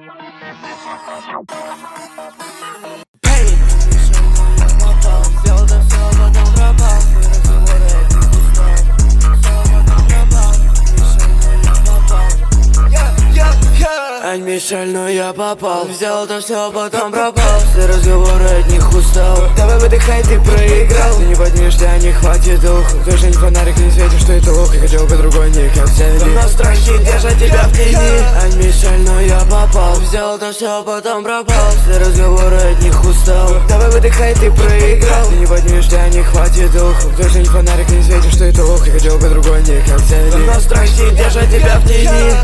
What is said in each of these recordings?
Ань, Мишель, но я попал. Взял то все, потом пропал. Все разговоры от них устал. Давай выдыхай, ты проиграл. Ты не поднимешь, тебя не хватит духу. Тоже не фонарик, не светишь, что это лох. Я хотел бы другой, не как все они. Но страхи держат тебя в тени. Ань, Мишель, но я попал. Взял то все, потом пропал. Все разговоры от них устал. Давай выдыхай, ты проиграл. Ты не поднимешь, тебя не хватит духу. Тоже не фонарик, не светишь, что это лох. Я хотел бы другой, не как все они. Но страхи держат тебя в тени.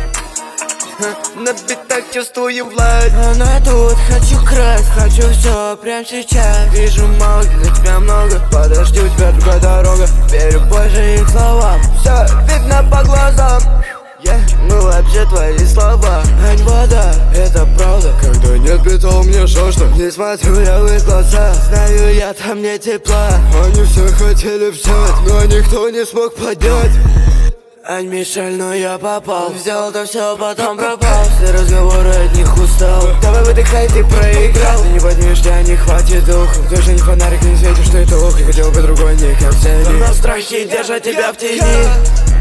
На битах чувствую власть. Она тут, хочу красть, хочу все прямо сейчас. Вижу мало, для тебя много. Подожди, у тебя другая дорога. Верю больше их словам. Все видно по глазам. Ну вообще твои слова. Ань, вода, это правда. Когда нет битов, мне жажда. Не смотрю я в их глаза. Знаю я, там нет тепла. Они все хотели взять, но никто не смог поднять. Ань, Мишель, но я попал. Взял то все, потом пропал. Все разговоры от них устал. Давай выдыхай, ты проиграл. Ты не поднимешь, тебя не хватит духу. Тоже не фонарик, не светишь, что это лох. Я хотел бы другой, не как все они. Но страхи держат тебя в тени.